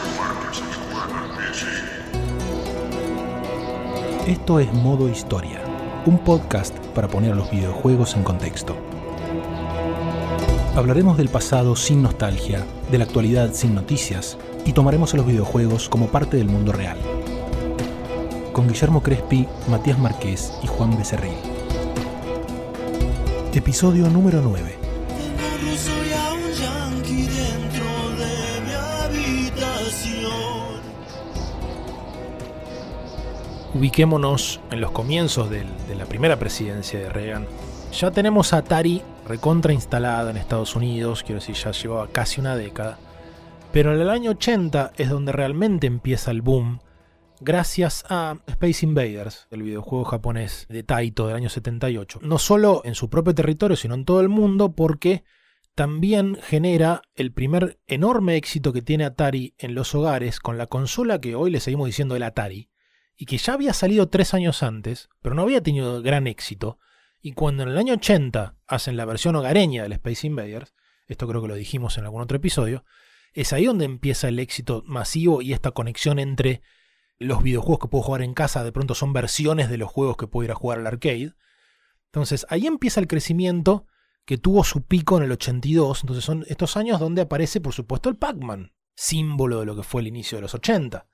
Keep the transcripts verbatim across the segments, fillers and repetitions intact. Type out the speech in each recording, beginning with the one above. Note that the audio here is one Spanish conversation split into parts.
Esto es Modo Historia, un podcast para poner a los videojuegos en contexto. Hablaremos del pasado sin nostalgia, de la actualidad sin noticias, y tomaremos a los videojuegos como parte del mundo real. Con Guillermo Crespi, Matías Márquez y Juan Becerril. Episodio número nueve. Ubiquémonos en los comienzos del, de la primera presidencia de Reagan. Ya tenemos a Atari recontra instalada en Estados Unidos, quiero decir, ya llevaba casi una década. Pero en el año ochenta es donde realmente empieza el boom, gracias a Space Invaders, el videojuego japonés de Taito del año setenta y ocho. No solo en su propio territorio, sino en todo el mundo, porque también genera el primer enorme éxito que tiene Atari en los hogares con la consola que hoy le seguimos diciendo el Atari, y que ya había salido tres años antes, pero no había tenido gran éxito. Y cuando en el año ochenta hacen la versión hogareña del Space Invaders, esto creo que lo dijimos en algún otro episodio, es ahí donde empieza el éxito masivo y esta conexión entre los videojuegos que puedo jugar en casa, de pronto son versiones de los juegos que puedo ir a jugar al arcade. Entonces ahí empieza el crecimiento que tuvo su pico en el ochenta y dos, entonces son estos años donde aparece por supuesto el Pac-Man, símbolo de lo que fue el inicio de los ochenta.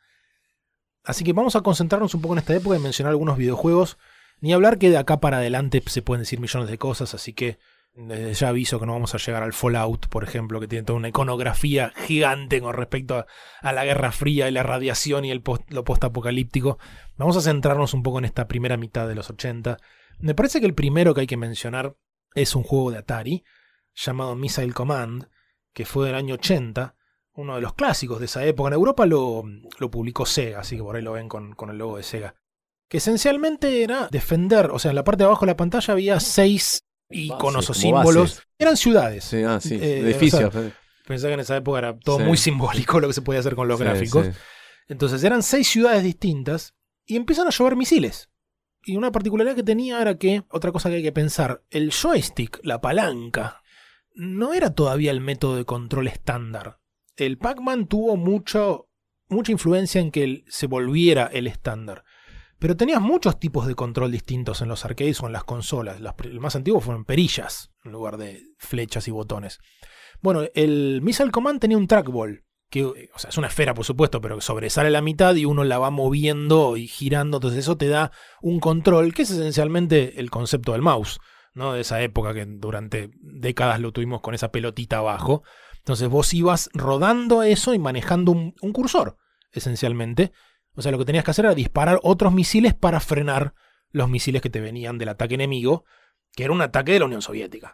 Así que vamos a concentrarnos un poco en esta época y mencionar algunos videojuegos. Ni hablar que de acá para adelante se pueden decir millones de cosas, así que desde ya aviso que no vamos a llegar al Fallout, por ejemplo, que tiene toda una iconografía gigante con respecto a, a la Guerra Fría y la radiación y el post, lo post-apocalíptico. Vamos a centrarnos un poco en esta primera mitad de los ochenta. Me parece que el primero que hay que mencionar es un juego de Atari llamado Missile Command, que fue del año ochenta. Uno de los clásicos de esa época. En Europa lo, lo publicó Sega, así que por ahí lo ven con, con el logo de Sega. Que esencialmente era defender, o sea, en la parte de abajo de la pantalla había seis iconos base, o símbolos. Bases. Eran ciudades. Sí, ah, sí. Eh, Edificios. O sea, pensé que en esa época era todo Sí. muy simbólico lo que se podía hacer con los Sí, gráficos. sí. Entonces eran seis ciudades distintas y empiezan a llover misiles. Y una particularidad que tenía era que, otra cosa que hay que pensar, el joystick, la palanca, no era todavía el método de control estándar. El Pac-Man tuvo mucho, mucha influencia en que el, se volviera el estándar. Pero tenías muchos tipos de control distintos en los arcades o en las consolas. Las, el más antiguo fueron perillas en lugar de flechas y botones. Bueno, el Missile Command tenía un trackball, que o sea, es una esfera por supuesto, pero que sobresale la mitad y uno la va moviendo y girando. Entonces eso te da un control, que es esencialmente el concepto del mouse, ¿no? De esa época que durante décadas lo tuvimos con esa pelotita abajo. Entonces vos ibas rodando eso y manejando un, un cursor, esencialmente. O sea, lo que tenías que hacer era disparar otros misiles para frenar los misiles que te venían del ataque enemigo, que era un ataque de la Unión Soviética.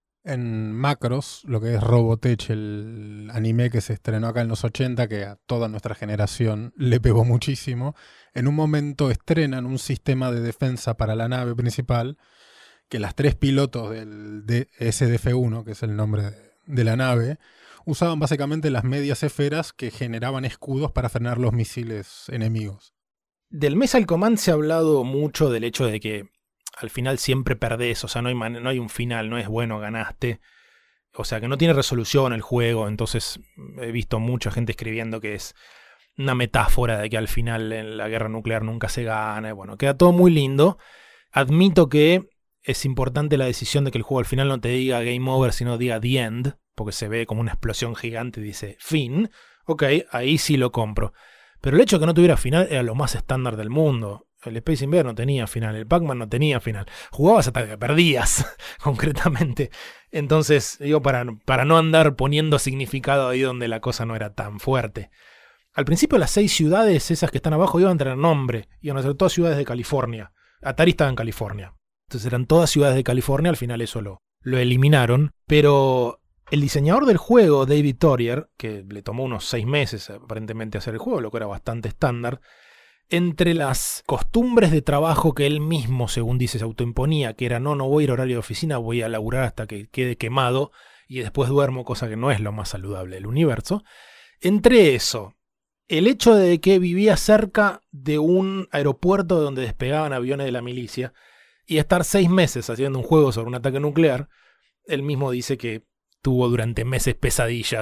En Macross, lo que es Robotech, el anime que se estrenó acá en los ochenta, que a toda nuestra generación le pegó muchísimo, en un momento estrenan un sistema de defensa para la nave principal, que las tres pilotos del S D F uno, que es el nombre de, de la nave, usaban básicamente las medias esferas que generaban escudos para frenar los misiles enemigos. Del Missile Command se ha hablado mucho del hecho de que al final siempre perdés, o sea, no hay, man- no hay un final, no es bueno, ganaste. O sea, que no tiene resolución el juego, entonces he visto mucha gente escribiendo que es una metáfora de que al final en la guerra nuclear nunca se gana. Bueno, queda todo muy lindo. Admito que es importante la decisión de que el juego al final no te diga game over, sino diga the end, porque se ve como una explosión gigante y dice fin. Ok, ahí sí lo compro. Pero el hecho de que no tuviera final era lo más estándar del mundo. El Space Invaders no tenía final, el Pac-Man no tenía final. Jugabas hasta que perdías, concretamente. Entonces, digo, para, para no andar poniendo significado ahí donde la cosa no era tan fuerte. Al principio las seis ciudades, esas que están abajo, iban a tener nombre. Iban a ser todas ciudades de California. Atari estaba en California. Entonces eran todas ciudades de California, al final eso lo, lo eliminaron. Pero el diseñador del juego, David Torier, que le tomó unos seis meses aparentemente hacer el juego, lo que era bastante estándar, entre las costumbres de trabajo que él mismo, según dice, se autoimponía, que era no, no voy a ir a horario de oficina, voy a laburar hasta que quede quemado y después duermo, cosa que no es lo más saludable del universo. Entre eso, el hecho de que vivía cerca de un aeropuerto donde despegaban aviones de la milicia y estar seis meses haciendo un juego sobre un ataque nuclear, él mismo dice que tuvo durante meses pesadillas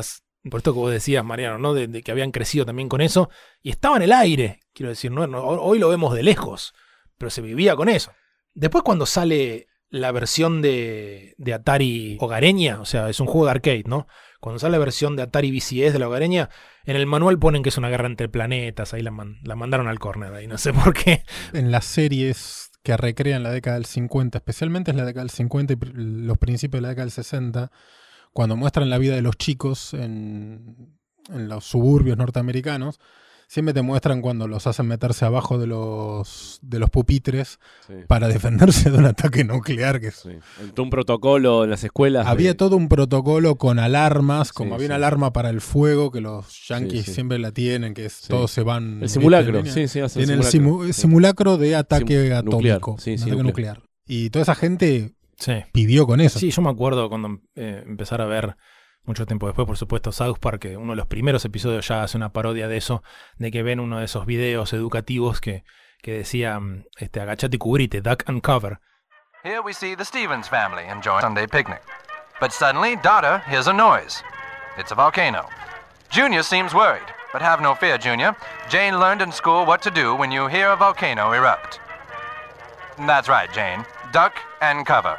por esto que vos decías, Mariano, ¿no? De, de que habían crecido también con eso, y estaba en el aire, quiero decir, ¿no? No, hoy lo vemos de lejos, pero se vivía con eso. Después cuando sale la versión de, de Atari hogareña, o sea, es un juego de arcade, ¿no? Cuando sale la versión de Atari V C S de la hogareña, en el manual ponen que es una guerra entre planetas, ahí la, man, la mandaron al córner, ahí no sé por qué. En las series que recrean la década del cincuenta, especialmente en la década del cincuenta y los principios de la década del sesenta, cuando muestran la vida de los chicos en, en los suburbios norteamericanos, siempre te muestran cuando los hacen meterse abajo de los de los pupitres sí. para defenderse de un ataque nuclear. Que es, sí. Todo un protocolo en las escuelas. Había de... todo un protocolo con alarmas, como sí, había sí. una alarma para el fuego, que los yanquis sí, sí. siempre la tienen, que es sí. todos se van... El simulacro, sí, sí. Hace Tienen el simulacro, el simu sí. simulacro de ataque Sim atómico. Sí, sí, ataque nuclear. nuclear. Y toda esa gente sí. vivió con eso. Sí, yo me acuerdo cuando eh, empezar a ver... Mucho tiempo después, por supuesto, South Park, que uno de los primeros episodios ya hace una parodia de eso, de que ven uno de esos videos educativos que, que decía, este, agachate y cubrite, duck and cover. Here we see the Stevens family enjoying Sunday picnic. But suddenly, Dada hears a noise. It's a volcano. Junior seems worried, but have no fear, Junior. Jane learned in school what to do when you hear a volcano erupt. That's right, Jane. Duck and cover.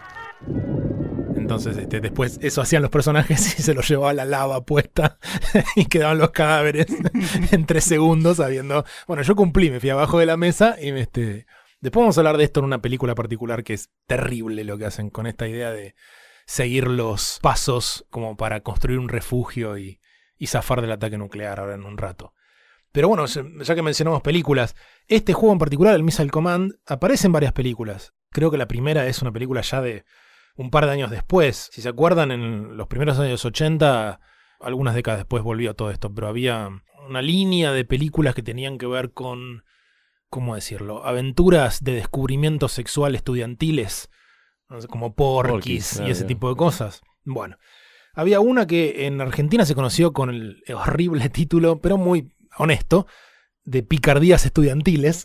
Entonces, este, después eso hacían los personajes y se los llevaba la lava puesta y quedaban los cadáveres en tres segundos sabiendo... Bueno, yo cumplí, me fui abajo de la mesa y este, después vamos a hablar de esto en una película particular que es terrible lo que hacen con esta idea de seguir los pasos como para construir un refugio y, y zafar del ataque nuclear ahora en un rato. Pero bueno, ya que mencionamos películas, este juego en particular, el Missile Command, aparece en varias películas. Creo que la primera es una película ya de... un par de años después. Si se acuerdan, en los primeros años ochenta, algunas décadas después volvió todo esto, pero había una línea de películas que tenían que ver con, ¿cómo decirlo?, aventuras de descubrimiento sexual estudiantiles, no sé, como Porky's y ese tipo de cosas. Bueno, había una que en Argentina se conoció con el horrible título, pero muy honesto, de Picardías Estudiantiles.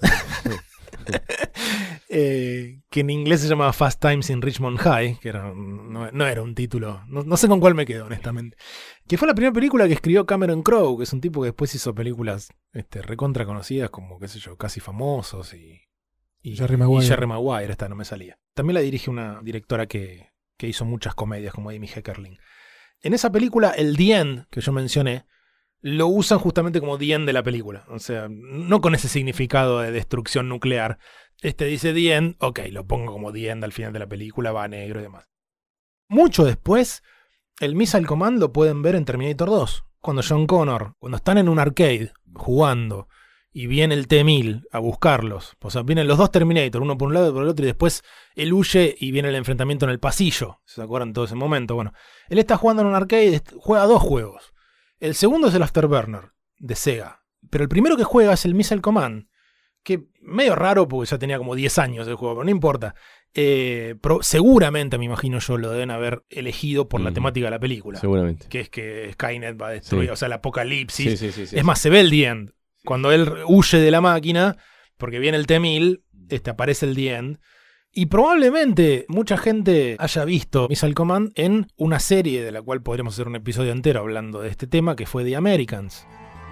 Eh, que en inglés se llamaba Fast Times in Richmond High, que era, no, no era un título, no, no sé con cuál me quedo honestamente, que fue la primera película que escribió Cameron Crowe, que es un tipo que después hizo películas este, recontra conocidas como, qué sé yo, Casi Famosos y, y, Jerry Maguire. y Jerry Maguire, esta no me salía. También la dirige una directora que, que hizo muchas comedias como Amy Heckerling. En esa película el The End que yo mencioné lo usan justamente como The End de la película, o sea, no con ese significado de destrucción nuclear. Este dice The End, ok, lo pongo como The End al final de la película, va negro y demás. Mucho después, el Missile Command lo pueden ver en Terminator dos, cuando John Connor, cuando están en un arcade jugando y viene el T mil a buscarlos, o sea, vienen los dos Terminator, uno por un lado y por el otro, y después él huye y viene el enfrentamiento en el pasillo, ¿se acuerdan todo ese momento? Bueno, él está jugando en un arcade, juega dos juegos. El segundo es el Afterburner de Sega, pero el primero que juega es el Missile Command, que medio raro porque ya tenía como diez años el juego, pero no importa. Eh, pero seguramente, me imagino yo, lo deben haber elegido por mm. la temática de la película. Seguramente. Que es que Skynet va a destruir, sí. o sea, el apocalipsis. Sí, sí, sí, sí, es más, se ve el The End. Cuando él huye de la máquina, porque viene el T mil, este, aparece el The End. Y probablemente mucha gente haya visto Missile Command en una serie de la cual podríamos hacer un episodio entero hablando de este tema, que fue The Americans.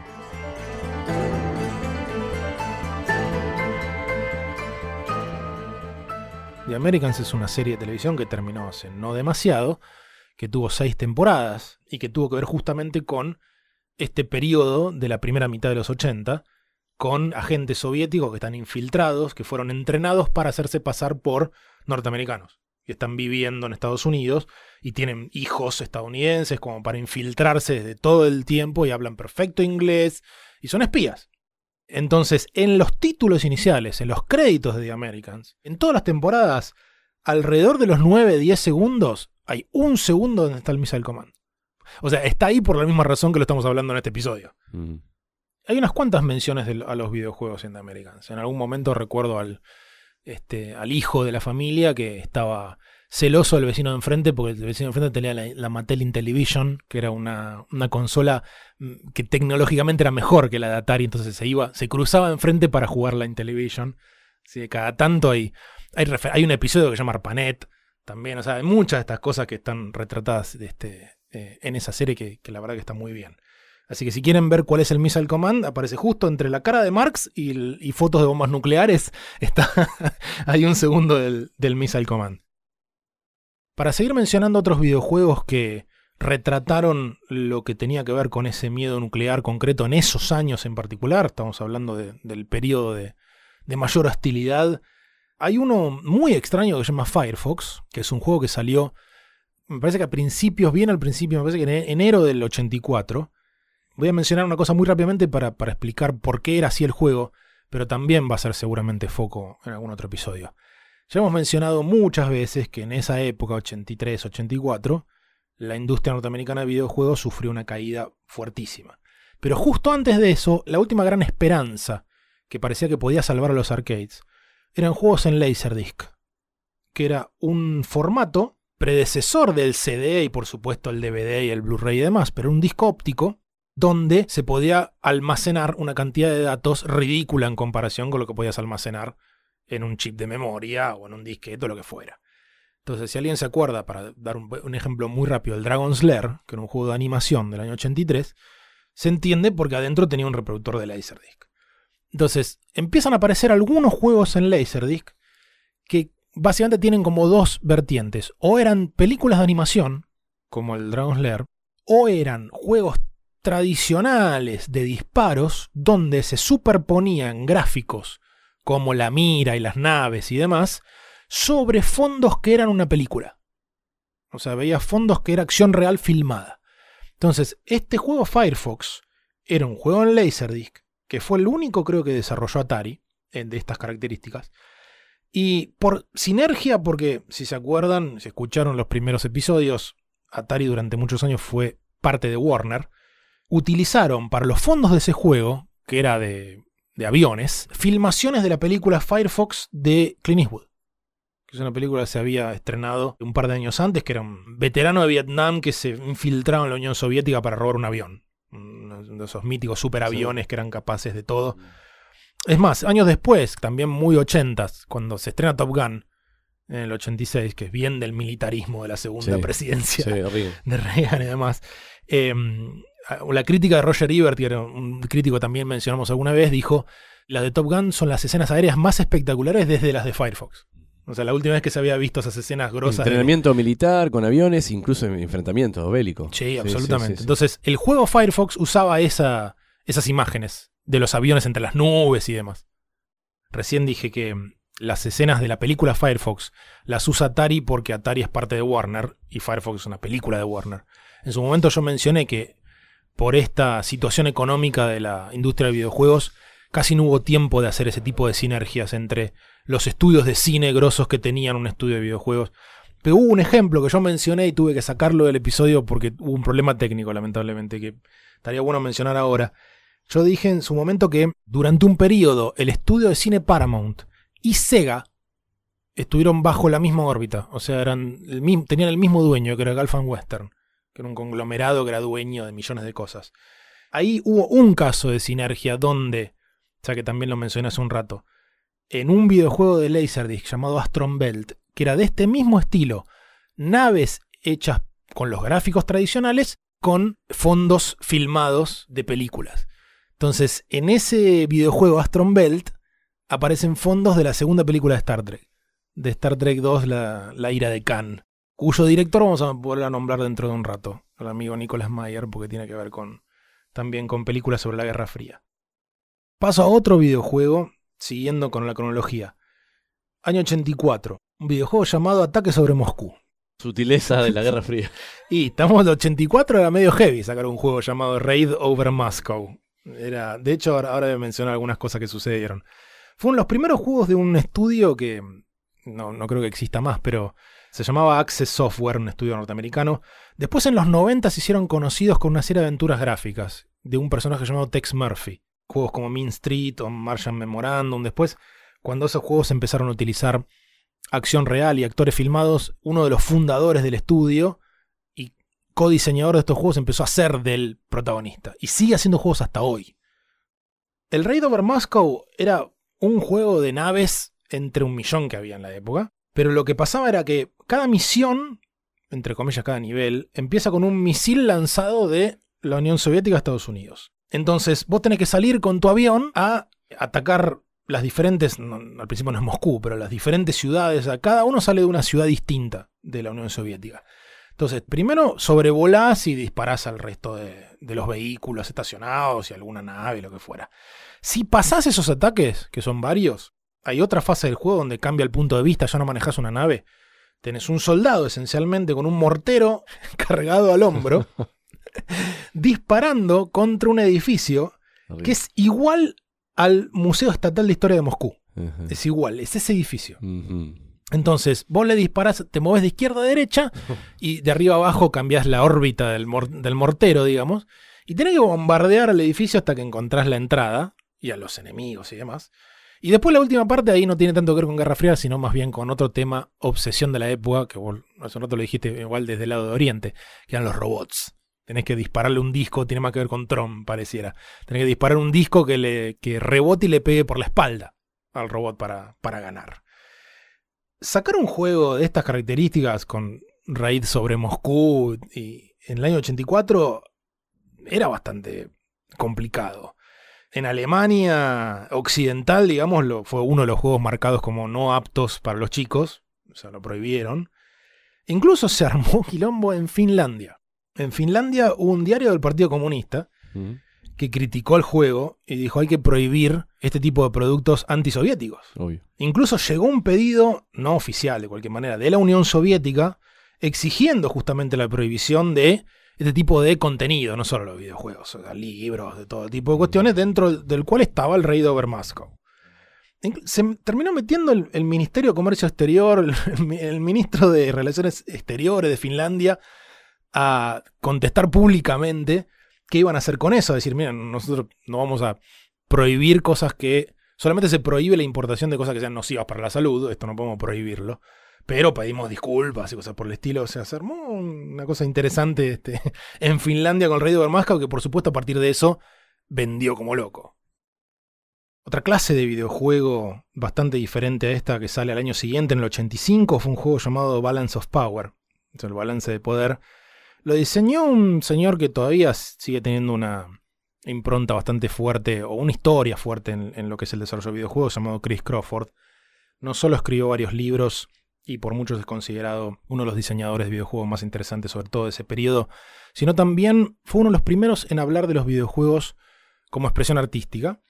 The Americans es una serie de televisión que terminó hace no demasiado, que tuvo seis temporadas y que tuvo que ver justamente con este periodo de la primera mitad de los ochenta, con agentes soviéticos que están infiltrados, que fueron entrenados para hacerse pasar por norteamericanos, que están viviendo en Estados Unidos y tienen hijos estadounidenses como para infiltrarse desde todo el tiempo y hablan perfecto inglés y son espías. Entonces, en los títulos iniciales, en los créditos de The Americans, en todas las temporadas, alrededor de los nueve a diez segundos, hay un segundo donde está el Missile Command. O sea, está ahí por la misma razón que lo estamos hablando en este episodio. Mm. Hay unas cuantas menciones de, a los videojuegos en The Americans. En algún momento recuerdo al, este, al hijo de la familia que estaba celoso del vecino de enfrente porque el vecino de enfrente tenía la, la Mattel Intellivision, que era una, una consola que tecnológicamente era mejor que la de Atari, entonces se iba, se cruzaba enfrente para jugar la Intellivision. Así que cada tanto hay, hay, refer- hay un episodio que se llama ARPANET también, o sea, hay muchas de estas cosas que están retratadas de este, eh, en esa serie que, que la verdad que está muy bien. Así que si quieren ver cuál es el Missile Command, aparece justo entre la cara de Marx y, el, y fotos de bombas nucleares. Está hay un segundo del, del Missile Command. Para seguir mencionando otros videojuegos que retrataron lo que tenía que ver con ese miedo nuclear concreto en esos años en particular, estamos hablando de, del periodo de, de mayor hostilidad, hay uno muy extraño que se llama Firefox, que es un juego que salió, me parece que a principios, bien al principio, me parece que en enero del ochenta y cuatro. Voy a mencionar una cosa muy rápidamente para, para explicar por qué era así el juego, pero también va a ser seguramente foco en algún otro episodio. Ya hemos mencionado muchas veces que en esa época, ochenta y tres ochenta y cuatro, la industria norteamericana de videojuegos sufrió una caída fuertísima. Pero justo antes de eso, la última gran esperanza que parecía que podía salvar a los arcades eran juegos en Laserdisc, que era un formato predecesor del C D y por supuesto el D V D y el Blu-ray y demás, pero un disco óptico donde se podía almacenar una cantidad de datos ridícula en comparación con lo que podías almacenar en un chip de memoria o en un disquete o lo que fuera. Entonces, si alguien se acuerda, para dar un, un ejemplo muy rápido, el Dragon's Lair, que era un juego de animación del año ochenta y tres, se entiende porque adentro tenía un reproductor de Laserdisc. Entonces, empiezan a aparecer algunos juegos en Laserdisc que básicamente tienen como dos vertientes. O eran películas de animación, como el Dragon's Lair, o eran juegos tradicionales de disparos donde se superponían gráficos como la mira y las naves y demás sobre fondos que eran una película. O sea, veía fondos que era acción real filmada. Entonces, este juego Firefox era un juego en Laserdisc, que fue el único creo que desarrolló Atari, de estas características. Y por sinergia, porque si se acuerdan, si escucharon los primeros episodios, Atari durante muchos años fue parte de Warner, utilizaron para los fondos de ese juego, que era de, de aviones, filmaciones de la película Firefox de Clint Eastwood. Que es una película que se había estrenado un par de años antes, que era un veterano de Vietnam que se infiltraba en la Unión Soviética para robar un avión. Uno de esos míticos superaviones sí, que eran capaces de todo. Es más, años después, también muy ochentas, cuando se estrena Top Gun, en el ochenta y seis, que es bien del militarismo de la segunda sí, presidencia sí, de Reagan y demás, eh, la crítica de Roger Ebert, que era un crítico que también mencionamos alguna vez, dijo: las de Top Gun son las escenas aéreas más espectaculares desde las de Firefox. O sea, la última vez que se había visto esas escenas grosas. Entrenamiento de... militar con aviones, incluso en enfrentamientos bélicos. Sí, absolutamente. Sí, sí, sí, Entonces, el juego Firefox usaba esa, esas imágenes de los aviones entre las nubes y demás. Recién dije que las escenas de la película Firefox las usa Atari porque Atari es parte de Warner y Firefox es una película de Warner. En su momento yo mencioné que por esta situación económica de la industria de videojuegos casi no hubo tiempo de hacer ese tipo de sinergias entre los estudios de cine grosos que tenían un estudio de videojuegos. Pero hubo un ejemplo que yo mencioné y tuve que sacarlo del episodio porque hubo un problema técnico, lamentablemente, que estaría bueno mencionar ahora. Yo dije en su momento que durante un periodo el estudio de cine Paramount y Sega estuvieron bajo la misma órbita. O sea, eran el mismo, tenían el mismo dueño, que era Gulf and Western, que era un conglomerado que era dueño de millones de cosas. Ahí hubo un caso de sinergia donde, ya que también lo mencioné hace un rato, en un videojuego de Laserdisc llamado Astron Belt, que era de este mismo estilo, naves hechas con los gráficos tradicionales, con fondos filmados de películas. Entonces, en ese videojuego Astron Belt aparecen fondos de la segunda película de Star Trek, de Star Trek dos, la, la ira de Khan, cuyo director vamos a volver a nombrar dentro de un rato, el amigo Nicholas Meyer, porque tiene que ver con, también con películas sobre la Guerra Fría. Paso a otro videojuego, siguiendo con la cronología. Año ochenta y cuatro, un videojuego llamado Ataque sobre Moscú. Sutileza de la Guerra Fría. Y estamos en el ochenta y cuatro, era medio heavy sacar un juego llamado Raid Over Moscow. Era, de hecho, ahora, ahora voy a mencionar algunas cosas que sucedieron. Fueron los primeros juegos de un estudio que no, no creo que exista más, pero se llamaba Access Software, un estudio norteamericano. Después en los noventa se hicieron conocidos con una serie de aventuras gráficas de un personaje llamado Tex Murphy. Juegos como Mean Street o Martian Memorandum. Después, cuando esos juegos empezaron a utilizar acción real y actores filmados, uno de los fundadores del estudio y codiseñador de estos juegos empezó a ser del protagonista. Y sigue haciendo juegos hasta hoy. El Raid Over Moscow era un juego de naves entre un millón que había en la época. Pero lo que pasaba era que cada misión entre comillas cada nivel, empieza con un misil lanzado de la Unión Soviética a Estados Unidos. Entonces vos tenés que salir con tu avión a atacar las diferentes, no, al principio no es Moscú, pero las diferentes ciudades, cada uno sale de una ciudad distinta de la Unión Soviética. Entonces, primero sobrevolás y disparás al resto de, de los vehículos estacionados y alguna nave, lo que fuera. Si pasás esos ataques, que son varios, hay otra fase del juego donde cambia el punto de vista, ya no manejás una nave. Tenés un soldado esencialmente con un mortero cargado al hombro, disparando contra un edificio que es igual al Museo Estatal de Historia de Moscú. Uh-huh. Es igual, es ese edificio. Uh-huh. Entonces, vos le disparás, te movés de izquierda a derecha y de arriba a abajo cambiás la órbita del, mor- del mortero, digamos, y tenés que bombardear al edificio hasta que encontrás la entrada y a los enemigos y demás. Y después la última parte ahí no tiene tanto que ver con Guerra Fría, sino más bien con otro tema, obsesión de la época, que vos hace un rato lo dijiste igual desde el lado de Oriente, que eran los robots. Tenés que dispararle un disco, tiene más que ver con Tron, pareciera. Tenés que disparar un disco que, le, que rebote y le pegue por la espalda al robot para, para ganar. Sacar un juego de estas características con raíz sobre Moscú y en el año ochenta y cuatro era bastante complicado. En Alemania occidental, digamos, lo, fue uno de los juegos marcados como no aptos para los chicos, o sea, lo prohibieron. Incluso se armó quilombo en Finlandia. En Finlandia hubo un diario del Partido Comunista mm. que criticó el juego y dijo hay que prohibir este tipo de productos antisoviéticos. Obvio. Incluso llegó un pedido, no oficial de cualquier manera, de la Unión Soviética exigiendo justamente la prohibición de este tipo de contenido, no solo los videojuegos, o sea, libros, de todo tipo de cuestiones, dentro del cual estaba el rey de Obermoscow. Se terminó metiendo el, el Ministerio de Comercio Exterior, el, el ministro de Relaciones Exteriores de Finlandia, a contestar públicamente qué iban a hacer con eso. A decir, miren, nosotros no vamos a prohibir cosas que... Solamente se prohíbe la importación de cosas que sean nocivas para la salud, esto no podemos prohibirlo. Pero pedimos disculpas y cosas por el estilo. O sea, se armó una cosa interesante este, en Finlandia con el rey de Obermoscow, que por supuesto a partir de eso vendió como loco. Otra clase de videojuego bastante diferente a esta que sale al año siguiente, en el ochenta y cinco, fue un juego llamado Balance of Power. O sea, el balance de poder. Lo diseñó un señor que todavía sigue teniendo una impronta bastante fuerte, o una historia fuerte en, en lo que es el desarrollo de videojuegos, llamado Chris Crawford. No solo escribió varios libros, y por muchos es considerado uno de los diseñadores de videojuegos más interesantes, sobre todo de ese periodo, sino también fue uno de los primeros en hablar de los videojuegos como expresión artística,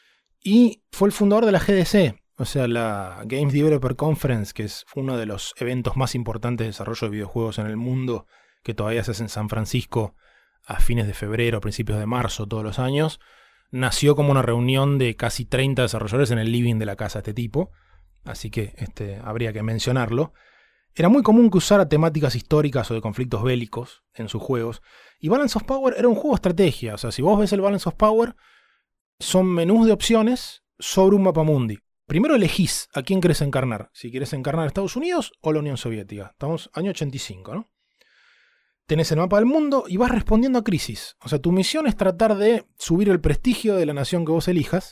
y fue el fundador de la G D C, o sea, la Games Developer Conference, que es uno de los eventos más importantes de desarrollo de videojuegos en el mundo, que todavía se hace en San Francisco a fines de febrero, principios de marzo, todos los años. Nació como una reunión de casi treinta desarrolladores en el living de la casa de este tipo, así que este, habría que mencionarlo. Era muy común que usara temáticas históricas o de conflictos bélicos en sus juegos, y Balance of Power era un juego de estrategia. O sea, si vos ves el Balance of Power, son menús de opciones sobre un mapamundi. Primero elegís a quién querés encarnar, si querés encarnar a Estados Unidos o la Unión Soviética. Estamos año ochenta y cinco, ¿no? Tenés el mapa del mundo y vas respondiendo a crisis. O sea, tu misión es tratar de subir el prestigio de la nación que vos elijas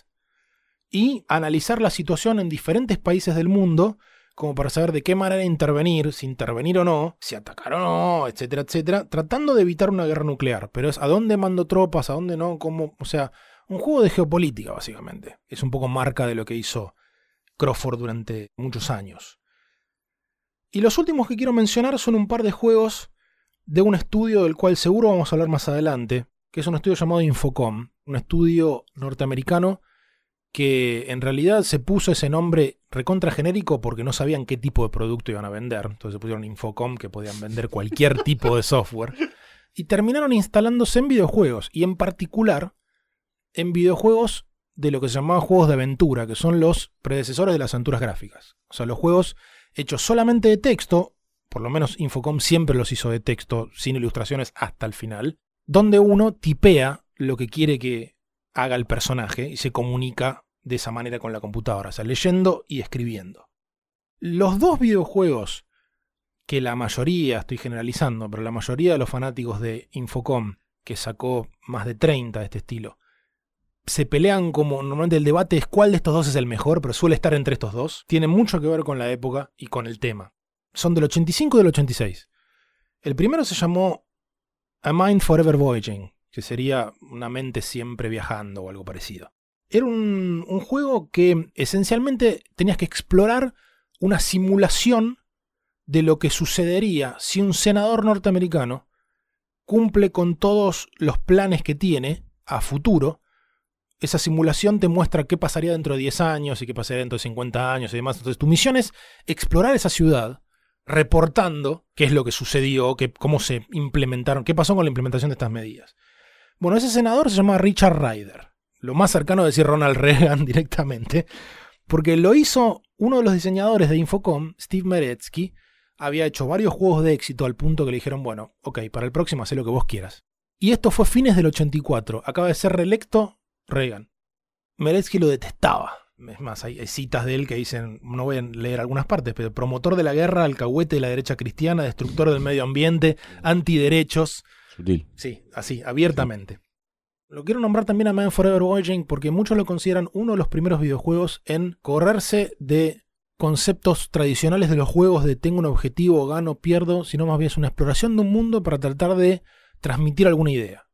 y analizar la situación en diferentes países del mundo como para saber de qué manera intervenir, si intervenir o no, si atacar o no, etcétera, etcétera, tratando de evitar una guerra nuclear. Pero es a dónde mando tropas, a dónde no, cómo... O sea, un juego de geopolítica, básicamente. Es un poco marca de lo que hizo Crawford durante muchos años. Y los últimos que quiero mencionar son un par de juegos de un estudio del cual seguro vamos a hablar más adelante, que es un estudio llamado Infocom, un estudio norteamericano que en realidad se puso ese nombre recontra genérico porque no sabían qué tipo de producto iban a vender. Entonces se pusieron Infocom, que podían vender cualquier tipo de software, y terminaron instalándose en videojuegos, y en particular en videojuegos de lo que se llamaban juegos de aventura, que son los predecesores de las aventuras gráficas. O sea, los juegos hechos solamente de texto, por lo menos Infocom siempre los hizo de texto, sin ilustraciones hasta el final, donde uno tipea lo que quiere que haga el personaje y se comunica de esa manera con la computadora, o sea, leyendo y escribiendo. Los dos videojuegos que la mayoría, estoy generalizando, pero la mayoría de los fanáticos de Infocom, que sacó más de treinta de este estilo, se pelean como, normalmente el debate es cuál de estos dos es el mejor, pero suele estar entre estos dos, tiene mucho que ver con la época y con el tema. Son del ochenta y cinco y del ochenta y seis. El primero se llamó A Mind Forever Voyaging, que sería una mente siempre viajando o algo parecido. Era un, un juego que esencialmente tenías que explorar una simulación de lo que sucedería si un senador norteamericano cumple con todos los planes que tiene a futuro. Esa simulación te muestra qué pasaría dentro de diez años y qué pasaría dentro de cincuenta años y demás. Entonces tu misión es explorar esa ciudad, reportando qué es lo que sucedió, qué, cómo se implementaron, qué pasó con la implementación de estas medidas. Bueno, ese senador se llama Richard Ryder, lo más cercano a decir Ronald Reagan directamente, porque lo hizo uno de los diseñadores de Infocom, Steve Meretzky. Había hecho varios juegos de éxito al punto que le dijeron, bueno, ok, para el próximo haz lo que vos quieras. Y esto fue fines del ochenta y cuatro, acaba de ser reelecto Reagan. Meretzky lo detestaba. Es más, hay, hay citas de él que dicen, no voy a leer algunas partes, pero promotor de la guerra, alcahuete de la derecha cristiana, destructor del medio ambiente, antiderechos. Sutil. Sí, así, abiertamente. Sí. Lo quiero nombrar también a Man Forever Voyaging porque muchos lo consideran uno de los primeros videojuegos en correrse de conceptos tradicionales de los juegos de tengo un objetivo, gano, pierdo, sino más bien es una exploración de un mundo para tratar de transmitir alguna idea.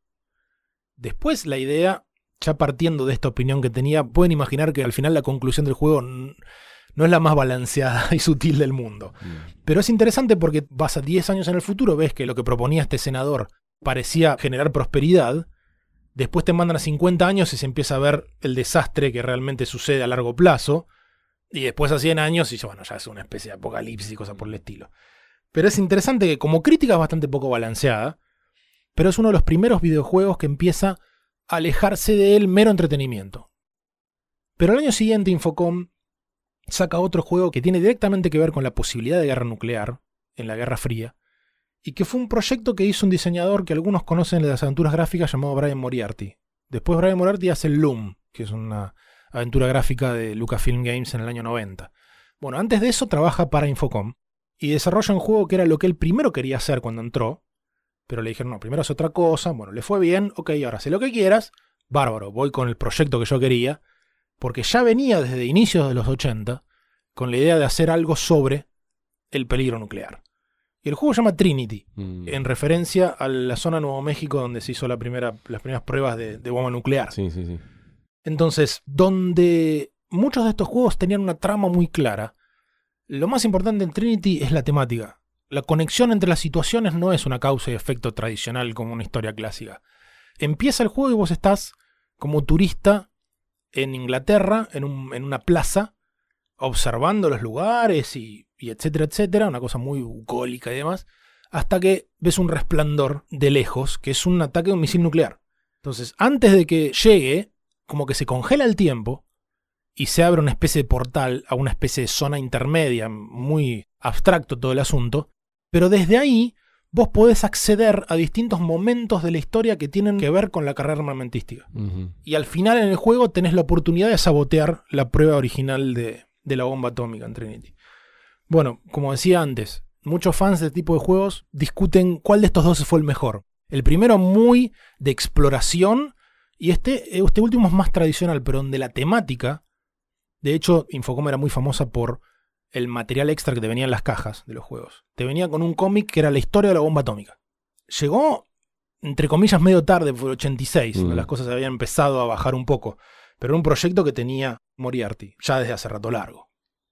Después la idea, ya partiendo de esta opinión que tenía, pueden imaginar que al final la conclusión del juego no es la más balanceada y sutil del mundo. Mm. Pero es interesante porque vas a diez años en el futuro, ves que lo que proponía este senador parecía generar prosperidad, después te mandan a cincuenta años y se empieza a ver el desastre que realmente sucede a largo plazo, y después a cien años y bueno, ya es una especie de apocalipsis y cosas por el estilo. Pero es interesante que como crítica es bastante poco balanceada, pero es uno de los primeros videojuegos que empieza a alejarse del mero entretenimiento. Pero al año siguiente Infocom saca otro juego que tiene directamente que ver con la posibilidad de guerra nuclear en la Guerra Fría, y que fue un proyecto que hizo un diseñador que algunos conocen de las aventuras gráficas llamado Brian Moriarty. Después Brian Moriarty hace el Loom, que es una aventura gráfica de Lucasfilm Games en el año noventa. Bueno, antes de eso trabaja para Infocom y desarrolla un juego que era lo que él primero quería hacer cuando entró, pero le dijeron, no, primero hace otra cosa, bueno, le fue bien, ok, ahora haz lo que quieras, bárbaro, voy con el proyecto que yo quería, porque ya venía desde inicios de los ochenta con la idea de hacer algo sobre el peligro nuclear. Y el juego se llama Trinity, mm. en referencia a la zona de Nuevo México donde se hizo la primera, las primeras pruebas de, de bomba nuclear. Sí, sí, sí. Entonces, donde muchos de estos juegos tenían una trama muy clara, lo más importante en Trinity es la temática. La conexión entre las situaciones no es una causa y efecto tradicional como una historia clásica. Empieza el juego y vos estás como turista en Inglaterra, en, un, en una plaza, observando los lugares y, y etcétera, etcétera, una cosa muy bucólica y demás, hasta que ves un resplandor de lejos, que es un ataque de un misil nuclear. Entonces, antes de que llegue, como que se congela el tiempo y se abre una especie de portal a una especie de zona intermedia, muy abstracto todo el asunto, pero desde ahí vos podés acceder a distintos momentos de la historia que tienen que ver con la carrera armamentística. Uh-huh. Y al final en el juego tenés la oportunidad de sabotear la prueba original de, de la bomba atómica en Trinity. Bueno, como decía antes, muchos fans de este tipo de juegos discuten cuál de estos dos fue el mejor. El primero muy de exploración y este, este último es más tradicional, pero donde la temática, de hecho Infocom era muy famosa por el material extra que te venía en las cajas de los juegos. Te venía con un cómic que era la historia de la bomba atómica. Llegó, entre comillas, medio tarde, fue el ochenta y seis, mm. las cosas habían empezado a bajar un poco, pero era un proyecto que tenía Moriarty, ya desde hace rato largo.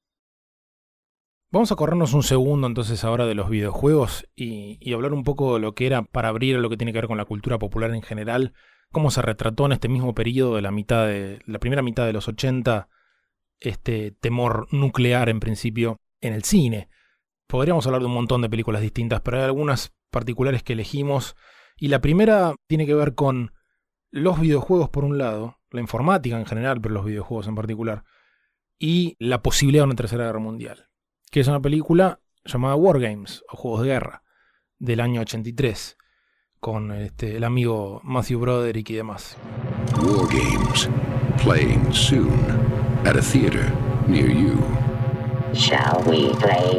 Vamos a corrernos un segundo entonces ahora de los videojuegos y, y hablar un poco de lo que era para abrir lo que tiene que ver con la cultura popular en general, cómo se retrató en este mismo periodo de la mitad de la primera mitad de los ochenta, este temor nuclear en principio en el cine. Podríamos hablar de un montón de películas distintas, pero hay algunas particulares que elegimos, y la primera tiene que ver con los videojuegos por un lado, la informática en general, pero los videojuegos en particular, y la posibilidad de una tercera guerra mundial, que es una película llamada War Games, o Juegos de Guerra, del año ochenta y tres, con este, el amigo Matthew Broderick y demás. War Games, playing soon at a theater near you. Shall we play?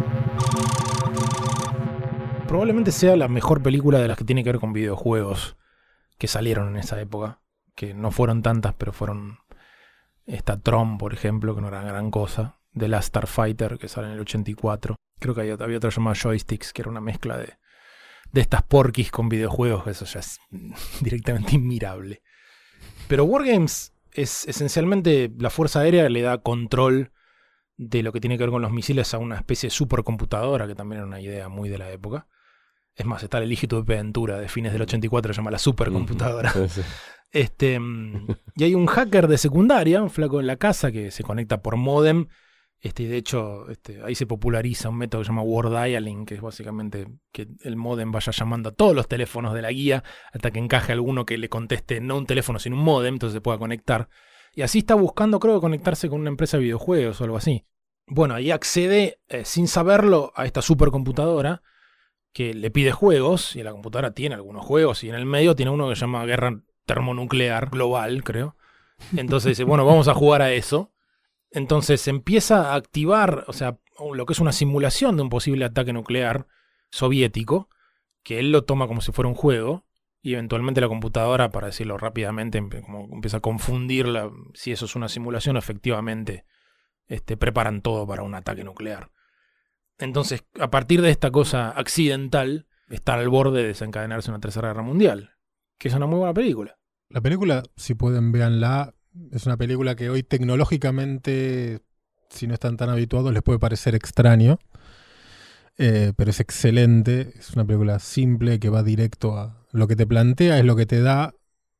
Probablemente sea la mejor película de las que tiene que ver con videojuegos que salieron en esa época, que no fueron tantas, pero fueron esta Tron, por ejemplo, que no era gran cosa, The Last Starfighter, que sale en el ochenta y cuatro. Creo que había, había otra llamada Joysticks, que era una mezcla de de estas porquis con videojuegos, eso ya es directamente inmirable. Pero Wargames es esencialmente la Fuerza Aérea le da control de lo que tiene que ver con los misiles a una especie de supercomputadora, que también era una idea muy de la época. Es más, está el Eligito de Ventura de fines del ochenta y cuatro, se llama la supercomputadora. Sí, sí. Este, y hay un hacker de secundaria, un flaco en la casa, que se conecta por módem. Este, y de hecho, este, ahí se populariza un método que se llama word dialing, que es básicamente que el módem vaya llamando a todos los teléfonos de la guía hasta que encaje alguno que le conteste no un teléfono, sino un módem, entonces se pueda conectar. Y así está buscando, creo, conectarse con una empresa de videojuegos o algo así. Bueno, ahí accede, eh, sin saberlo, a esta supercomputadora que le pide juegos, y la computadora tiene algunos juegos, y en el medio tiene uno que se llama Guerra Termonuclear Global, creo. Entonces dice, bueno, vamos a jugar a eso. Entonces empieza a activar, o sea, lo que es una simulación de un posible ataque nuclear soviético, que él lo toma como si fuera un juego, y eventualmente la computadora, para decirlo rápidamente, como empieza a confundirla si eso es una simulación, efectivamente este, preparan todo para un ataque nuclear. Entonces, a partir de esta cosa accidental, está al borde de desencadenarse una tercera guerra mundial, que es una muy buena película. La película, si pueden, véanla. Es una película que hoy tecnológicamente, si no están tan habituados, les puede parecer extraño. Eh, pero es excelente. Es una película simple que va directo a lo que te plantea, es lo que te da.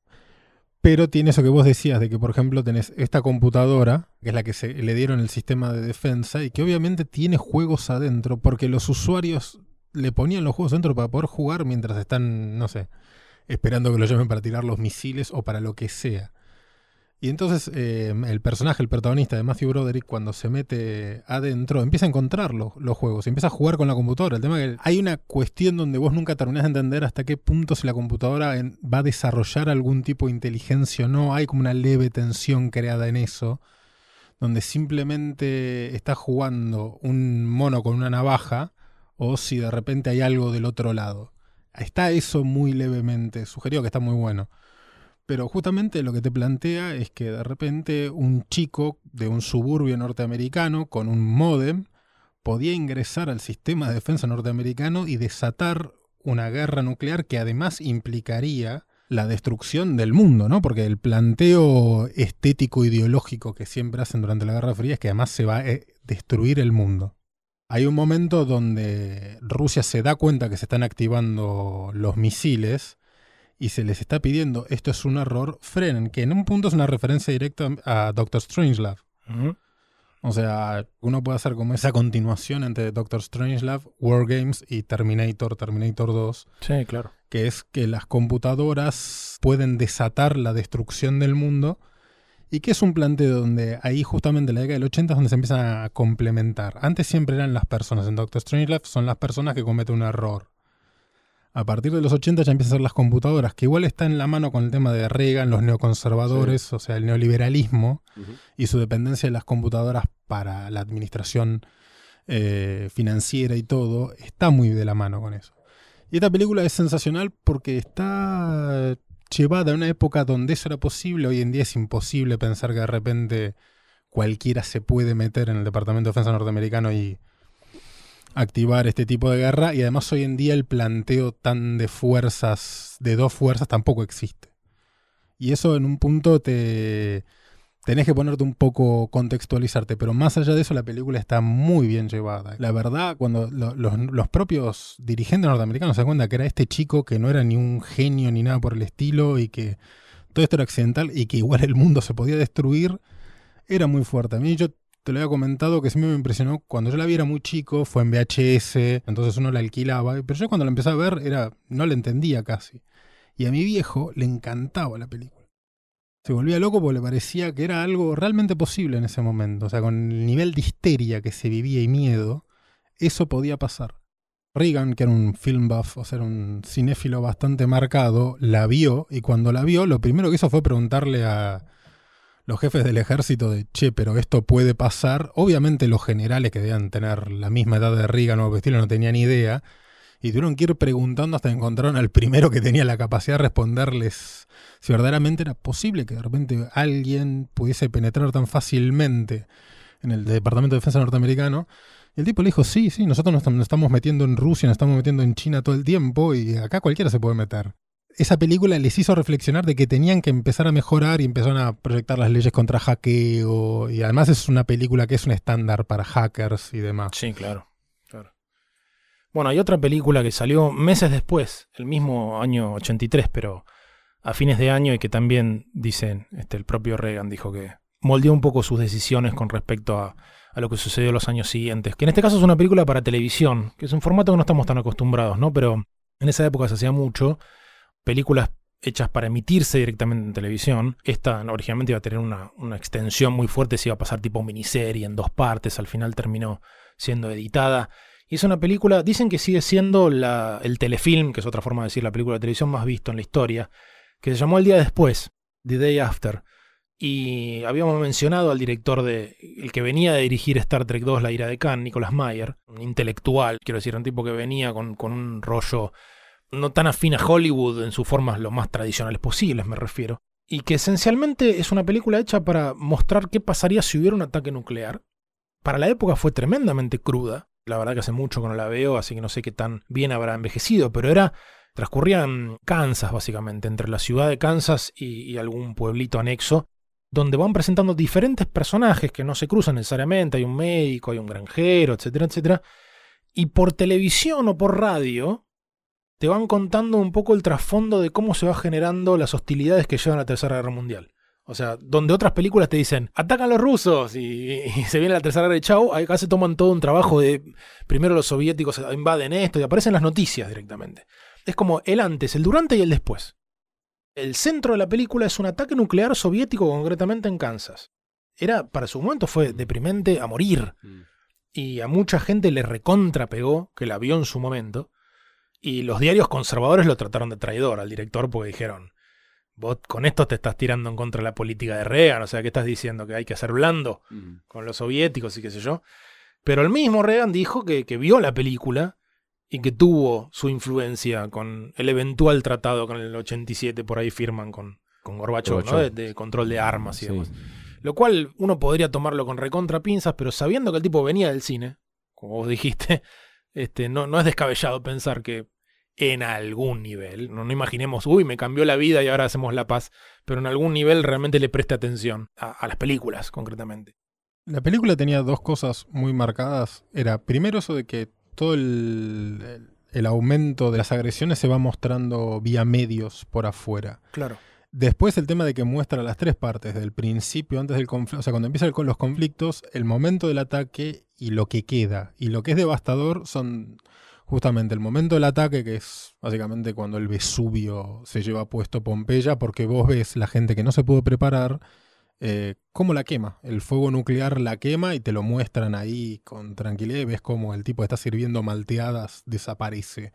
Pero tiene eso que vos decías, de que, por ejemplo, tenés esta computadora, que es la que se le dieron el sistema de defensa, y que obviamente tiene juegos adentro, porque los usuarios le ponían los juegos adentro para poder jugar mientras están, no sé, esperando que lo llamen para tirar los misiles o para lo que sea. Y entonces eh, el personaje, el protagonista de Matthew Broderick, cuando se mete adentro, empieza a encontrar los, los juegos, empieza a jugar con la computadora. El tema es que hay una cuestión donde vos nunca terminás de entender hasta qué punto si la computadora en, va a desarrollar algún tipo de inteligencia o no. Hay como una leve tensión creada en eso, donde simplemente está jugando un mono con una navaja, o si de repente hay algo del otro lado. Está eso muy levemente sugerido, que está muy bueno. Pero justamente lo que te plantea es que de repente un chico de un suburbio norteamericano con un módem podía ingresar al sistema de defensa norteamericano y desatar una guerra nuclear que además implicaría la destrucción del mundo, ¿no? Porque el planteo estético ideológico que siempre hacen durante la Guerra Fría es que además se va a destruir el mundo. Hay un momento donde Rusia se da cuenta que se están activando los misiles y se les está pidiendo, esto es un error, frenen, que en un punto es una referencia directa a Doctor Strangelove. Uh-huh. O sea, uno puede hacer como esa continuación entre Doctor Strangelove, Wargames y Terminator, Terminator dos. Sí, claro. Que es que las computadoras pueden desatar la destrucción del mundo, y que es un planteo donde ahí justamente en la década del ochenta es donde se empiezan a complementar. Antes siempre eran las personas, en Doctor Strangelove son las personas que cometen un error. A partir de los ochenta ya empiezan a ser las computadoras, que igual está en la mano con el tema de Reagan, los neoconservadores, sí. O sea, el neoliberalismo uh-huh. y su dependencia de las computadoras para la administración eh, financiera y todo, está muy de la mano con eso. Y esta película es sensacional porque está llevada a una época donde eso era posible. Hoy en día es imposible pensar que de repente cualquiera se puede meter en el Departamento de Defensa norteamericano y activar este tipo de guerra, y además hoy en día el planteo tan de fuerzas, de dos fuerzas, tampoco existe. Y eso en un punto te tenés que ponerte un poco, contextualizarte, pero más allá de eso la película está muy bien llevada. La verdad, cuando lo, los, los propios dirigentes norteamericanos se dan cuenta que era este chico que no era ni un genio ni nada por el estilo, y que todo esto era accidental y que igual el mundo se podía destruir, era muy fuerte. A mí yo te lo había comentado que siempre me impresionó, cuando yo la vi era muy chico, fue en V H S, entonces uno la alquilaba, pero yo cuando la empecé a ver era no la entendía casi. Y a mi viejo le encantaba la película. Se volvía loco porque le parecía que era algo realmente posible en ese momento. O sea, con el nivel de histeria que se vivía y miedo, eso podía pasar. Reagan, que era un film buff, o sea, era un cinéfilo bastante marcado, la vio, y cuando la vio, lo primero que hizo fue preguntarle a los jefes del ejército de, che, pero esto puede pasar. Obviamente los generales, que debían tener la misma edad de Reagan o algo estilo, no tenían idea, y tuvieron que ir preguntando hasta que encontraron al primero que tenía la capacidad de responderles si verdaderamente era posible que de repente alguien pudiese penetrar tan fácilmente en el Departamento de Defensa norteamericano. Y el tipo le dijo, sí, sí, nosotros nos, nos estamos metiendo en Rusia, nos estamos metiendo en China todo el tiempo y acá cualquiera se puede meter. Esa película les hizo reflexionar de que tenían que empezar a mejorar y empezaron a proyectar las leyes contra hackeo. Y además es una película que es un estándar para hackers y demás. Sí, claro, claro. Bueno, hay otra película que salió meses después, el mismo año ochenta y tres, pero a fines de año, y que también dicen, este, el propio Reagan dijo que moldeó un poco sus decisiones con respecto a, a lo que sucedió en los años siguientes. Que en este caso es una película para televisión, que es un formato que no estamos tan acostumbrados, ¿no? Pero en esa época se hacía mucho. Películas hechas para emitirse directamente en televisión. Esta originalmente iba a tener una, una extensión muy fuerte, se iba a pasar tipo miniserie en dos partes, al final terminó siendo editada. Y es una película, dicen que sigue siendo la, el telefilm, que es otra forma de decir la película de televisión más visto en la historia, que se llamó El Día Después, The Day After. Y habíamos mencionado al director de el que venía de dirigir Star Trek dos, La Ira de Khan, Nicholas Meyer, un intelectual, quiero decir, un tipo que venía con, con un rollo no tan afín a Hollywood en sus formas lo más tradicionales posibles, me refiero. Y que esencialmente es una película hecha para mostrar qué pasaría si hubiera un ataque nuclear. Para la época fue tremendamente cruda. La verdad que hace mucho que no la veo, así que no sé qué tan bien habrá envejecido, pero era transcurría en Kansas, básicamente, entre la ciudad de Kansas y, y algún pueblito anexo, donde van presentando diferentes personajes que no se cruzan necesariamente. Hay un médico, hay un granjero, etcétera, etcétera. Y por televisión o por radio te van contando un poco el trasfondo de cómo se va generando las hostilidades que llevan a la Tercera Guerra Mundial. O sea, donde otras películas te dicen, atacan los rusos y, y se viene la Tercera Guerra y chau, acá se toman todo un trabajo de, primero los soviéticos invaden esto y aparecen las noticias directamente. Es como el antes, el durante y el después. El centro de la película es un ataque nuclear soviético, concretamente en Kansas. Era, para su momento fue deprimente a morir. Y a mucha gente le recontra pegó, que la vio en su momento. Y los diarios conservadores lo trataron de traidor al director porque dijeron, vos con esto te estás tirando en contra de la política de Reagan, o sea, ¿qué estás diciendo? Que hay que ser blando mm. con los soviéticos y qué sé yo. Pero el mismo Reagan dijo que, que vio la película y que tuvo su influencia con el eventual tratado con el ochenta y siete, por ahí firman con, con Gorbachov, ¿no? De, de control de armas y sí. demás. Lo cual uno podría tomarlo con recontra pinzas, pero sabiendo que el tipo venía del cine, como vos dijiste, este, no, no es descabellado pensar que en algún nivel, no, no imaginemos, uy, me cambió la vida y ahora hacemos la paz, pero en algún nivel realmente le preste atención a, a las películas, concretamente. La película tenía dos cosas muy marcadas. Era, primero, eso de que todo el, el, el aumento de las agresiones se va mostrando vía medios por afuera. Claro. Después el tema de que muestra las tres partes, del principio, antes del conflicto, o sea, cuando empiezan los conflictos, el momento del ataque y lo que queda. Y lo que es devastador son justamente el momento del ataque, que es básicamente cuando el Vesubio se lleva puesto Pompeya, porque vos ves la gente que no se pudo preparar, eh, cómo la quema. El fuego nuclear la quema y te lo muestran ahí con tranquilidad y ves cómo el tipo está sirviendo malteadas, desaparece.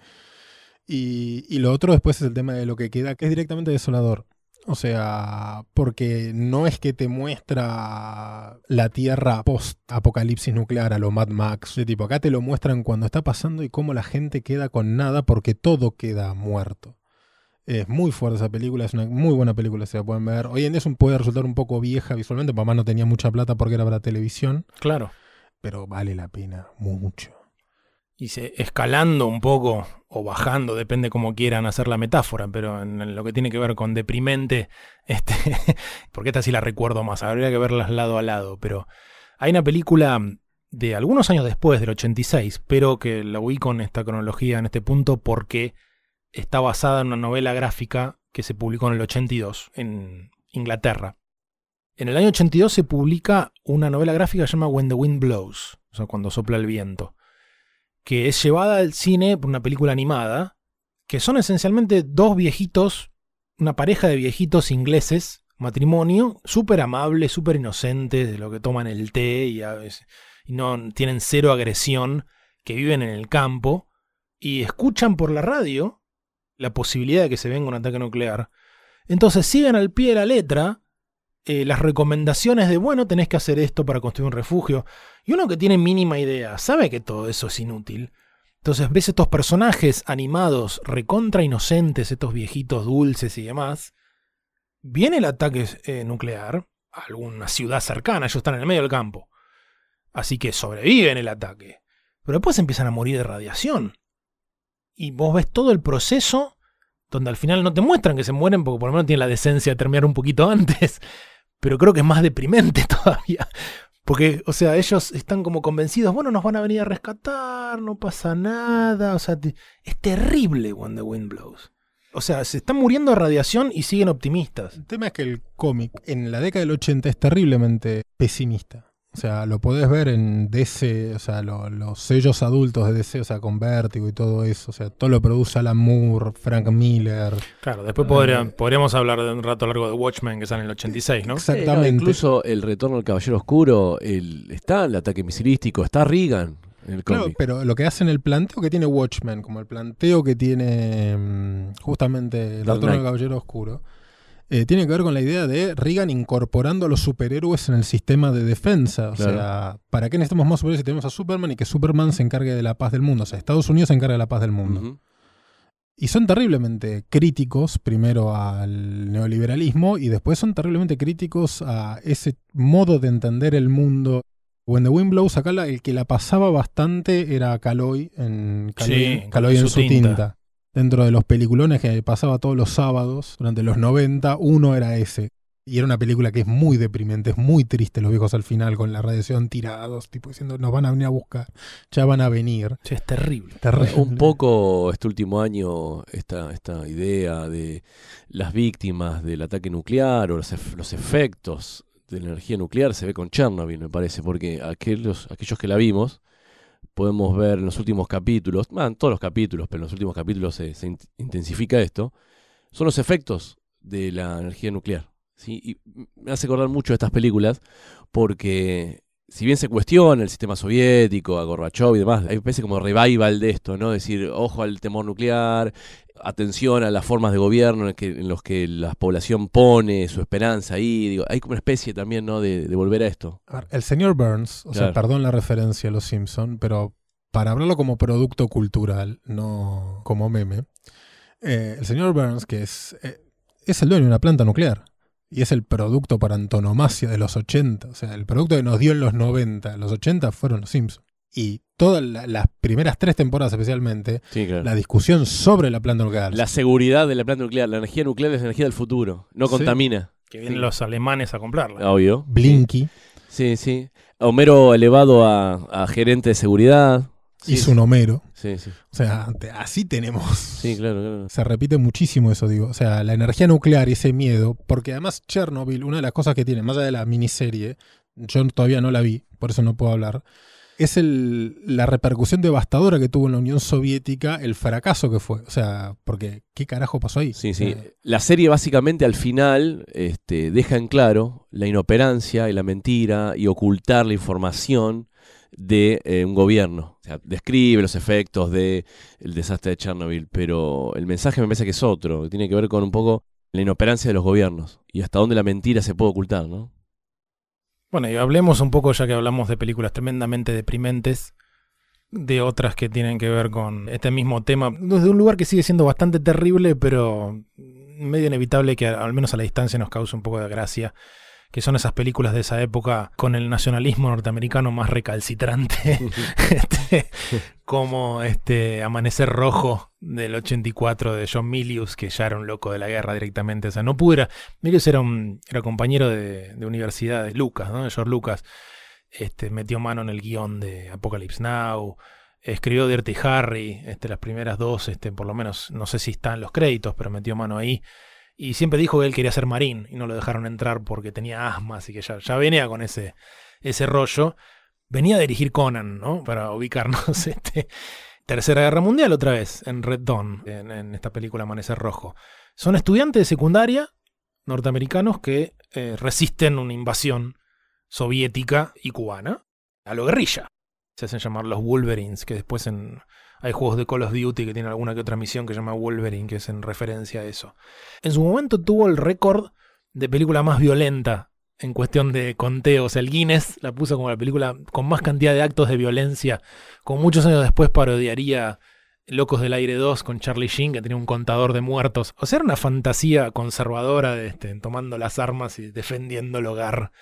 Y, y lo otro después es el tema de lo que queda, que es directamente desolador. O sea, porque no es que te muestra la Tierra post-apocalipsis nuclear a lo Mad Max. De tipo, acá te lo muestran cuando está pasando y cómo la gente queda con nada porque todo queda muerto. Es muy fuerte esa película, es una muy buena película, se la pueden ver. Hoy en día es un, puede resultar un poco vieja visualmente, mamá no tenía mucha plata porque era para televisión. Claro. Pero vale la pena mucho. Y se, escalando un poco o bajando, depende cómo quieran hacer la metáfora, pero en, en lo que tiene que ver con deprimente, este, porque esta sí la recuerdo más, habría que verlas lado a lado, pero hay una película de algunos años después, del ochenta y seis, pero que la ubico en esta cronología en este punto porque está basada en una novela gráfica que se publicó en el ochenta y dos en Inglaterra. En el año ochenta y dos se publica una novela gráfica que se llama When the Wind Blows, o sea, cuando sopla el viento, que es llevada al cine por una película animada, que son esencialmente dos viejitos, una pareja de viejitos ingleses, matrimonio, súper amables, súper inocentes, de lo que toman el té y, a veces, y no tienen cero agresión, que viven en el campo, y escuchan por la radio la posibilidad de que se venga un ataque nuclear. Entonces siguen al pie de la letra Eh, las recomendaciones de, bueno, tenés que hacer esto para construir un refugio. Y uno que tiene mínima idea sabe que todo eso es inútil. Entonces ves estos personajes animados, recontra inocentes, estos viejitos dulces y demás. Viene el ataque eh, nuclear a alguna ciudad cercana, ellos están en el medio del campo. Así que sobreviven el ataque. pero después empiezan a morir de radiación. Y vos ves todo el proceso donde al final no te muestran que se mueren porque por lo menos tienen la decencia de terminar un poquito antes. Pero creo que es más deprimente todavía. Porque, o sea, ellos están como convencidos, bueno, nos van a venir a rescatar, no pasa nada. O sea, te, es terrible When the Wind Blows. O sea, se están muriendo de radiación y siguen optimistas. El tema es que el cómic en la década del ochenta es terriblemente pesimista. O sea, lo podés ver en D C, o sea, lo, los sellos adultos de D C, o sea, con Vértigo y todo eso. O sea, todo lo produce Alan Moore, Frank Miller. Claro, después eh, podría, podríamos hablar de un rato largo de Watchmen, que sale en el ochenta y seis, ¿no? Exactamente. Eh, no, incluso el retorno del Caballero Oscuro, el, está el ataque misilístico, está Reagan en el cómic. Claro, pero lo que hacen el planteo que tiene Watchmen, como el planteo que tiene justamente el Dark retorno del Knight. Caballero Oscuro, Eh, tiene que ver con la idea de Reagan incorporando a los superhéroes en el sistema de defensa. O Claro. sea, ¿para qué necesitamos más superhéroes si tenemos a Superman y que Superman se encargue de la paz del mundo? O sea, Estados Unidos se encarga de la paz del mundo. Uh-huh. Y son terriblemente críticos, primero al neoliberalismo, y después son terriblemente críticos a ese modo de entender el mundo. When the Wind Blows, acá la, el que la pasaba bastante era Caloi en, Caloi, Sí, Caloi en su su tinta. tinta. Dentro de los peliculones que pasaba todos los sábados durante los noventa, uno era ese. Y era una película que es muy deprimente, es muy triste los viejos al final con la radiación tirados, tipo diciendo nos van a venir a buscar, ya van a venir. Sí, es terrible. Terrible. Un poco este último año, esta, esta idea de las víctimas del ataque nuclear o los, ef- los efectos de la energía nuclear se ve con Chernobyl, me parece, porque aquellos, aquellos que la vimos, podemos ver en los últimos capítulos, bueno, en todos los capítulos, pero en los últimos capítulos se, se in- intensifica esto, son los efectos de la energía nuclear, ¿sí? Y me hace acordar mucho de estas películas, porque si bien se cuestiona el sistema soviético, a Gorbachev y demás, hay una especie como revival de esto, ¿no? Es decir, ojo al temor nuclear, atención a las formas de gobierno en, que, en los que la población pone su esperanza ahí. Digo, hay como una especie también, ¿no? de, de volver a esto. A ver, el señor Burns, o Claro. sea, perdón la referencia a los Simpson, pero para hablarlo como producto cultural, no como meme, eh, el señor Burns, que es, eh, es el dueño de una planta nuclear y es el producto por antonomasia de los ochenta, o sea, el producto que nos dio en los noventa, los ochenta fueron los Simpson. Y todas la, las primeras tres temporadas especialmente, Sí, claro. la discusión sobre la planta nuclear. La seguridad de la planta nuclear. La energía nuclear es la energía del futuro. No Sí. contamina. Que vienen Sí. los alemanes a comprarla. Obvio. Blinky Sí, sí. Homero elevado a, a gerente de seguridad. Sí, y su Homero. Sí, sí. O sea, te- así tenemos. Sí, claro, claro. Se repite muchísimo eso, digo. O sea, la energía nuclear y ese miedo, porque además Chernobyl, una de las cosas que tiene, más allá de la miniserie, yo todavía no la vi, por eso no puedo hablar, es el, la repercusión devastadora que tuvo en la Unión Soviética, el fracaso que fue. O sea, porque ¿qué carajo pasó ahí? Sí, O sí. sea, La serie básicamente al final este, deja en claro la inoperancia y la mentira y ocultar la información de eh, un gobierno. O sea, describe los efectos del desastre de Chernobyl, pero el mensaje me parece que es otro, que tiene que ver con un poco la inoperancia de los gobiernos y hasta dónde la mentira se puede ocultar, ¿no? Bueno, y hablemos un poco, ya que hablamos de películas tremendamente deprimentes, de otras que tienen que ver con este mismo tema, desde un lugar que sigue siendo bastante terrible, pero medio inevitable que al menos a la distancia nos cause un poco de gracia, que son esas películas de esa época con el nacionalismo norteamericano más recalcitrante, este, como este Amanecer Rojo del ochenta y cuatro de John Milius, que ya era un loco de la guerra directamente. O sea, no pudiera. Milius era un era compañero de, de universidad de Lucas, ¿no? De George Lucas. Este, metió mano en el guión de Apocalypse Now, escribió Dirty Harry, este, las primeras dos, este, por lo menos, no sé si están los créditos, pero metió mano ahí. Y siempre dijo que él quería ser marín y no lo dejaron entrar porque tenía asma, así que ya, ya venía con ese, ese rollo. Venía a dirigir Conan, ¿no? Para ubicarnos. Este, Tercera Guerra Mundial otra vez, en Red Dawn, en, en esta película Amanecer Rojo. Son estudiantes de secundaria norteamericanos que eh, resisten una invasión soviética y cubana a lo guerrilla. Se hacen llamar los Wolverines, que después en... hay juegos de Call of Duty que tienen alguna que otra misión que se llama Wolverine, que es en referencia a eso. En su momento tuvo el récord de película más violenta en cuestión de conteo. O sea, el Guinness la puso como la película con más cantidad de actos de violencia. Como muchos años después parodiaría Locos del Aire dos con Charlie Sheen, que tenía un contador de muertos. O sea, era una fantasía conservadora de este, tomando las armas y defendiendo el hogar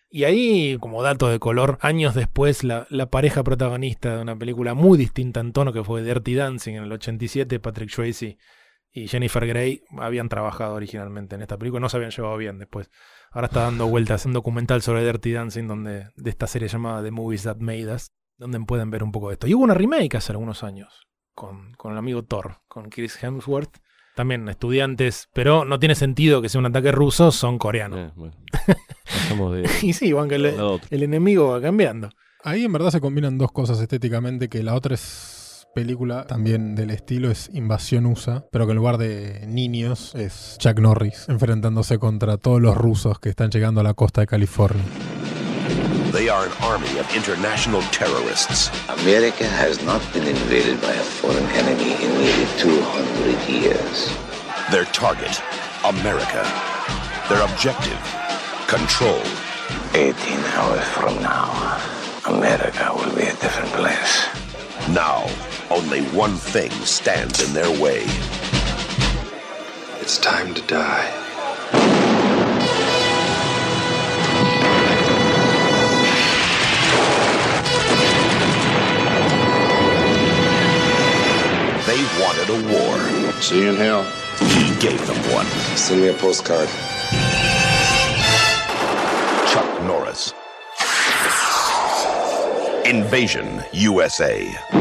Y ahí, como dato de color, años después, la, la pareja protagonista de una película muy distinta en tono, que fue Dirty Dancing en el ochenta y siete, Patrick Swayze y Jennifer Grey, habían trabajado originalmente en esta película, no se habían llevado bien después. Ahora está dando vueltas un documental sobre Dirty Dancing, donde, de esta serie llamada The Movies That Made Us, donde pueden ver un poco de esto. Y hubo una remake hace algunos años, con, con el amigo Thor, con Chris Hemsworth. También estudiantes, pero no tiene sentido que sea un ataque ruso, son coreanos. Eh, bueno. de, y sí, van que el, el enemigo va cambiando. Ahí en verdad se combinan dos cosas estéticamente, que la otra es película también del estilo, es Invasión U S A, pero que en lugar de niños es Chuck Norris enfrentándose contra todos los rusos que están llegando a la costa de California. They are an army of international terrorists. America has not been invaded by a foreign enemy in nearly two hundred years. Their target, America. Their objective, control. eighteen hours from now, America will be a different place. Now, only one thing stands in their way. It's time to die. They wanted a war. See you in hell. He gave them one. Send me a postcard. Chuck Norris. Invasion U S A.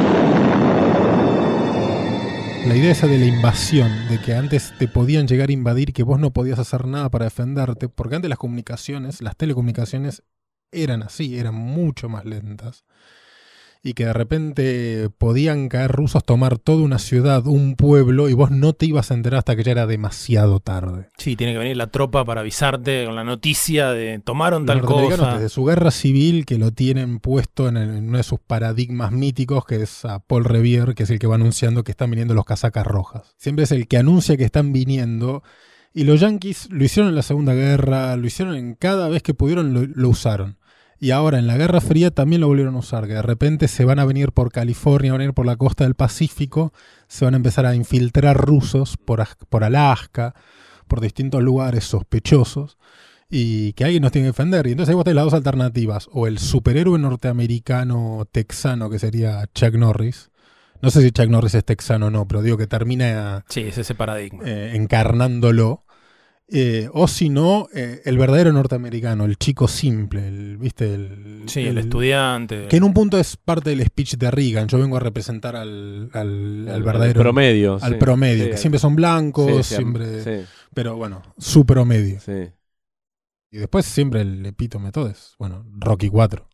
La idea esa de la invasión, de que antes te podían llegar a invadir, que vos no podías hacer nada para defenderte, porque antes las comunicaciones, las telecomunicaciones eran así, eran mucho más lentas. Y que de repente podían caer rusos, tomar toda una ciudad, un pueblo, y vos no te ibas a enterar hasta que ya era demasiado tarde. Sí, tiene que venir la tropa para avisarte con la noticia de tomaron tal cosa. Desde su guerra civil, que lo tienen puesto en, el, en uno de sus paradigmas míticos, que es a Paul Revere, que es el que va anunciando que están viniendo los casacas rojas. Siempre es el que anuncia que están viniendo. Y los yanquis lo hicieron en la Segunda Guerra, lo hicieron en cada vez que pudieron, lo, lo usaron. Y ahora en la Guerra Fría también lo volvieron a usar, que de repente se van a venir por California, van a venir por la costa del Pacífico, se van a empezar a infiltrar rusos por, por Alaska, por distintos lugares sospechosos, y que alguien nos tiene que defender. Y entonces ahí vos tenés las dos alternativas, o el superhéroe norteamericano texano, que sería Chuck Norris. No sé si Chuck Norris es texano o no, pero digo que termina sí, es ese paradigma. Eh, encarnándolo. Eh, o si no, eh, el verdadero norteamericano, el chico simple, el, ¿viste? El, sí, el, el estudiante. Que en un punto es parte del speech de Reagan. Yo vengo a representar al, al, al verdadero. Al promedio. Al sí. promedio, sí, que siempre son blancos, sí, siempre. Sí. Pero bueno, su promedio. Sí. Y después siempre el epítome todo es, bueno, Rocky cuatro.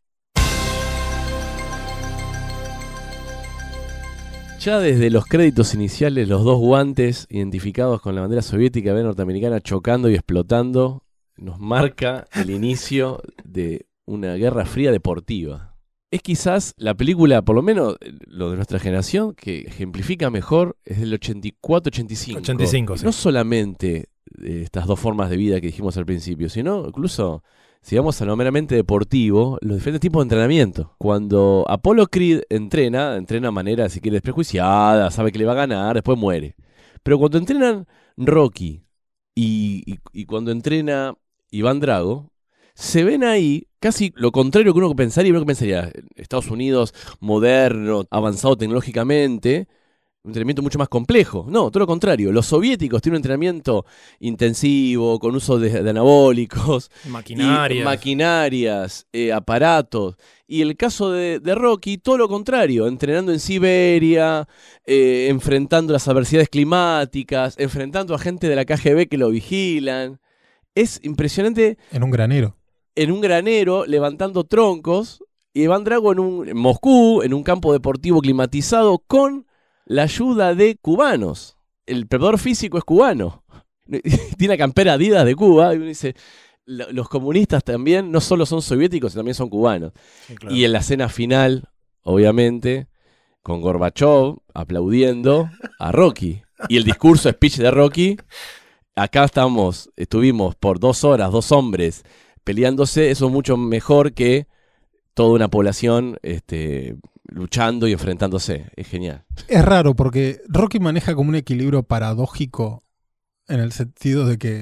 Ya desde los créditos iniciales, los dos guantes identificados con la bandera soviética y norteamericana chocando y explotando, nos marca el inicio de una guerra fría deportiva. Es quizás la película, por lo menos lo de nuestra generación, que ejemplifica mejor, es del ochenta y cuatro ochenta y cinco. ochenta y cinco, sí. No solamente de estas dos formas de vida que dijimos al principio, sino incluso, si vamos a lo meramente deportivo, los diferentes tipos de entrenamiento. Cuando Apollo Creed entrena, entrena de manera, si quiere, desprejuiciada, sabe que le va a ganar, después muere. Pero cuando entrenan Rocky y, y, y cuando entrena Iván Drago, se ven ahí casi lo contrario que uno pensaría. Uno pensaría, Estados Unidos moderno, avanzado tecnológicamente, un entrenamiento mucho más complejo. No, todo lo contrario. Los soviéticos tienen un entrenamiento intensivo, con uso de, de anabólicos, maquinarias, y, maquinarias eh, aparatos. Y el caso de, de Rocky, todo lo contrario. Entrenando en Siberia, eh, enfrentando las adversidades climáticas, enfrentando a gente de la K G B que lo vigilan. Es impresionante. En un granero. En un granero, levantando troncos. Y Iván Drago en, un, en Moscú, en un campo deportivo climatizado, con la ayuda de cubanos. El preparador físico es cubano. Tiene la campera Adidas de Cuba. Y uno dice, los comunistas también no solo son soviéticos, también son cubanos. Sí, claro. Y en la escena final, obviamente, con Gorbachev aplaudiendo a Rocky. Y el discurso speech de Rocky, acá estamos, estuvimos por dos horas, dos hombres peleándose. Eso es mucho mejor que toda una población este, luchando y enfrentándose. Es genial. Es raro porque Rocky maneja como un equilibrio paradójico en el sentido de que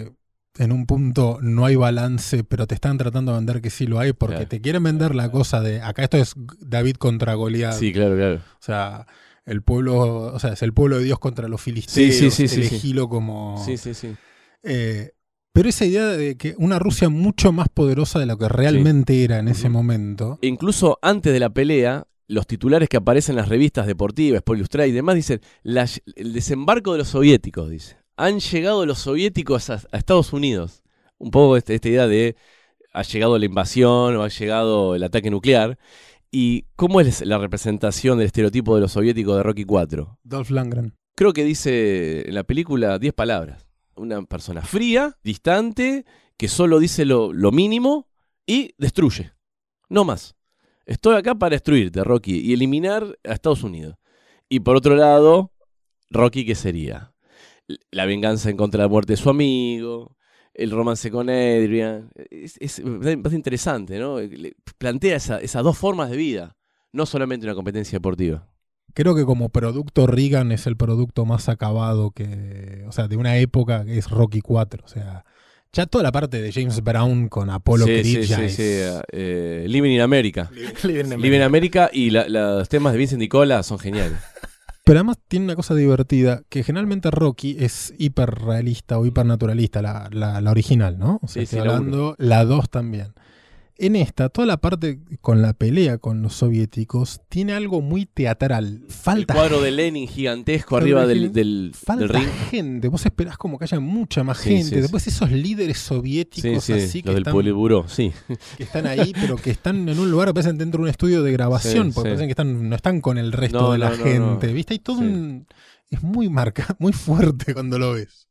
en un punto no hay balance, pero te están tratando de vender que sí lo hay, porque claro. te quieren vender la cosa de, acá esto es David contra Goliat. Sí, claro, claro. O sea, el pueblo, o sea, es el pueblo de Dios contra los filisteos, sí, sí, sí, elegilo sí. como... Sí, sí, sí. Eh, pero esa idea de que una Rusia mucho más poderosa de lo que realmente sí. era en ese uh-huh. momento. E incluso antes de la pelea, los titulares que aparecen en las revistas deportivas, Sport Illustrated y demás, dicen, la, el desembarco de los soviéticos, dice. Han llegado los soviéticos a, a Estados Unidos. Un poco esta, esta idea de, ha llegado la invasión o ha llegado el ataque nuclear. ¿Y cómo es la representación del estereotipo de los soviéticos de Rocky cuatro? Dolph Lundgren. Creo que dice en la película diez palabras. Una persona fría, distante, que solo dice lo, lo mínimo y destruye. No más. Estoy acá para destruirte, Rocky, y eliminar a Estados Unidos. Y por otro lado, Rocky, ¿qué sería? La venganza en contra de la muerte de su amigo, el romance con Adrian. Es, es bastante interesante, ¿no? Plantea esa, esas dos formas de vida, no solamente una competencia deportiva. Creo que como producto Reagan es el producto más acabado que, o sea, de una época que es Rocky cuatro, o sea, ya toda la parte de James Brown con Apollo sí, Creed sí, ya sí, es... sí. Eh, Living in America. Living in Living in America y la, la, los temas de Vincent Nicola son geniales. Pero además tiene una cosa divertida, que generalmente Rocky es hiperrealista o hipernaturalista, la, la, la original, ¿no? O sea, sí, estoy sí, hablando, la dos también. En esta, toda la parte con la pelea con los soviéticos tiene algo muy teatral. Falta el cuadro de Lenin gigantesco arriba del, del, falta del ring. gente. Vos esperás como que haya mucha más sí, gente. Sí, Después sí. esos líderes soviéticos sí, sí, así los que del están, Politburó, sí. que están ahí, pero que están en un lugar que parecen dentro de un estudio de grabación, sí, porque sí. parecen que están, no están con el resto no, de la no, no, gente. no. ¿Viste? Hay todo sí. un... Es muy marcado, muy fuerte cuando lo ves.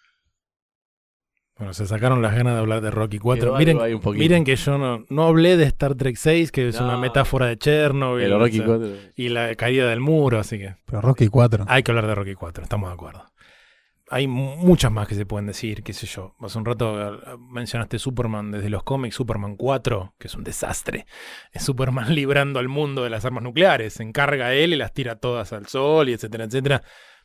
Bueno, se sacaron las ganas de hablar de Rocky cuatro. Quedó Miren, algo ahí miren que yo no, no hablé de Star Trek seis, que es No. una metáfora de Chernobyl. Pero Rocky o sea, cuatro. y la caída del muro, así que Pero Rocky cuatro. hay que hablar de Rocky cuatro, estamos de acuerdo. Hay mu- muchas más que se pueden decir, qué sé yo. Hace un rato eh, mencionaste Superman desde los cómics, Superman cuatro, que es un desastre. Es Superman librando al mundo de las armas nucleares. Se encarga él y las tira todas al sol, y etcétera, etcétera.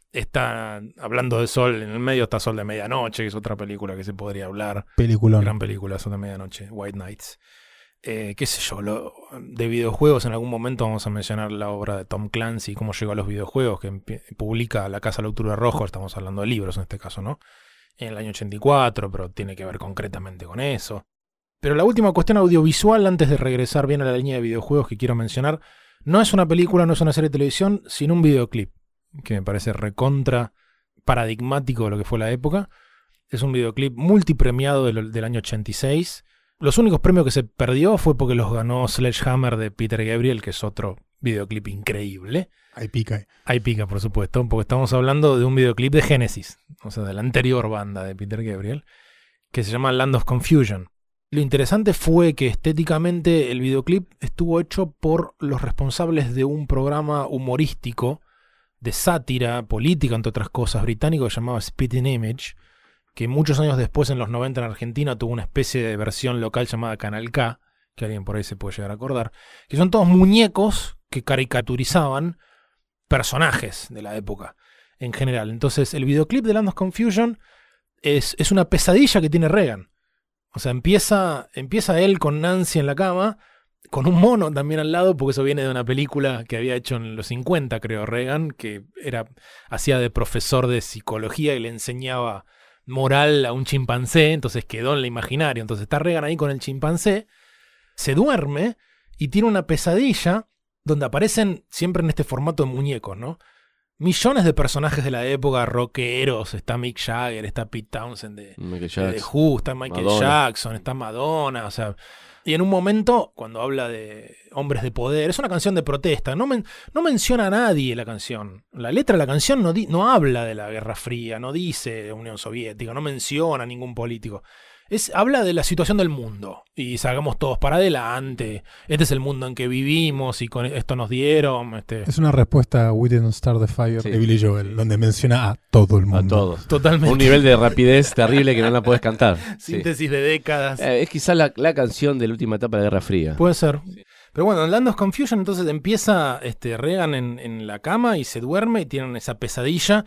Está hablando de Sol, en el medio está Sol de Medianoche, que es otra película que se podría hablar. Peliculón. Gran película, Sol de Medianoche, White Knights. Eh, qué sé yo, lo, de videojuegos en algún momento vamos a mencionar la obra de Tom Clancy, cómo llegó a los videojuegos, que empie- publica La Casa del Octubre Rojo, estamos hablando de libros en este caso, ¿no? En el año ochenta y cuatro, pero tiene que ver concretamente con eso. Pero la última cuestión audiovisual, antes de regresar bien a la línea de videojuegos que quiero mencionar, no es una película, no es una serie de televisión, sino un videoclip, que me parece recontra paradigmático de lo que fue la época. Es un videoclip multipremiado del, del año ochenta y seis. Los únicos premios que se perdió fue porque los ganó Sledgehammer de Peter Gabriel, que es otro videoclip increíble. Ahí pica. Ahí pica, por supuesto, porque estamos hablando de un videoclip de Genesis, o sea, de la anterior banda de Peter Gabriel, que se llama Land of Confusion. Lo interesante fue que estéticamente el videoclip estuvo hecho por los responsables de un programa humorístico de sátira política, entre otras cosas, británico, que se llamaba Spitting Image, que muchos años después, en los noventa, en Argentina, tuvo una especie de versión local llamada Canal K, que alguien por ahí se puede llegar a acordar, que son todos muñecos que caricaturizaban personajes de la época en general. Entonces, el videoclip de Land of Confusion es, es una pesadilla que tiene Reagan. O sea, empieza, empieza él con Nancy en la cama, con un mono también al lado, porque eso viene de una película que había hecho en los cincuenta, creo, Reagan, que era, hacía de profesor de psicología y le enseñaba moral a un chimpancé, entonces quedó en el imaginario. Entonces está Reagan ahí con el chimpancé, se duerme y tiene una pesadilla donde aparecen siempre en este formato de muñecos, ¿no? Millones de personajes de la época, rockeros, está Mick Jagger, está Pete Townshend de, Michael de Jackson. The Who, está Michael Madonna. Jackson, está Madonna, o sea... Y en un momento, cuando habla de hombres de poder, es una canción de protesta, no, men- no menciona a nadie la canción. La letra de la canción no, di- no habla de la Guerra Fría, no dice Unión Soviética, no menciona a ningún político. Es, habla de la situación del mundo y salgamos todos para adelante. Este es el mundo en que vivimos y con esto nos dieron. Este, Es una respuesta a We Didn't Start the Fire Sí. de Billy Joel, donde menciona a todo el mundo. A todos. totalmente. Un nivel de rapidez terrible que no la puedes cantar. Sí. Síntesis de décadas. Eh, es quizás la, la canción de la última etapa de la Guerra Fría. Puede ser. Pero bueno, en Land of Confusion entonces empieza este, Reagan en, en la cama y se duerme y tienen esa pesadilla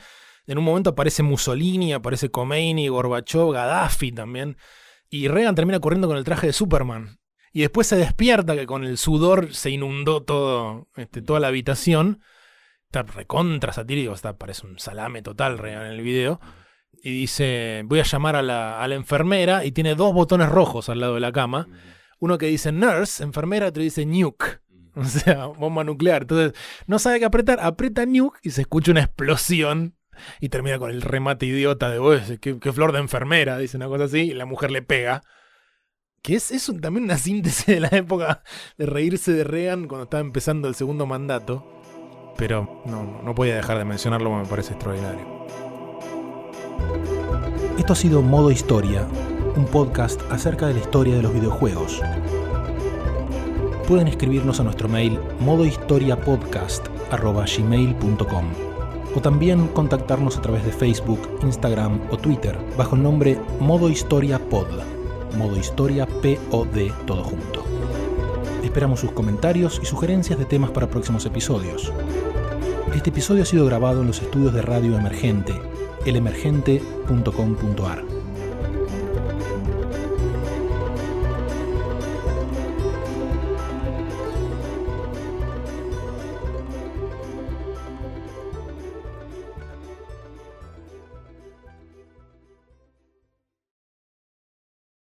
En un momento aparece Mussolini, aparece Khomeini, Gorbachev, Gaddafi también. Y Reagan termina corriendo con el traje de Superman. Y después se despierta que con el sudor se inundó todo, este, toda la habitación. Está recontra satírico, está, parece un salame total Reagan en el video. Y dice, voy a llamar a la, a la enfermera, y tiene dos botones rojos al lado de la cama. Uno que dice nurse, enfermera, otro dice nuke. O sea, bomba nuclear. Entonces, no sabe qué apretar, aprieta nuke y se escucha una explosión. Y termina con el remate idiota de, oh, qué, qué flor de enfermera, dice una cosa así, y la mujer le pega. Que es, es un, también una síntesis de la época de reírse de Reagan cuando estaba empezando el segundo mandato. Pero no, no podía dejar de mencionarlo, me parece extraordinario. Esto ha sido Modo Historia, un podcast acerca de la historia de los videojuegos. Pueden escribirnos a nuestro mail modohistoriapodcast arroba gmail punto com o también contactarnos a través de Facebook, Instagram o Twitter bajo el nombre Modo Historia Pod, Modo Historia P O D todo junto. Esperamos sus comentarios y sugerencias de temas para próximos episodios. Este episodio ha sido grabado en los estudios de Radio Emergente, el emergente punto com punto a r.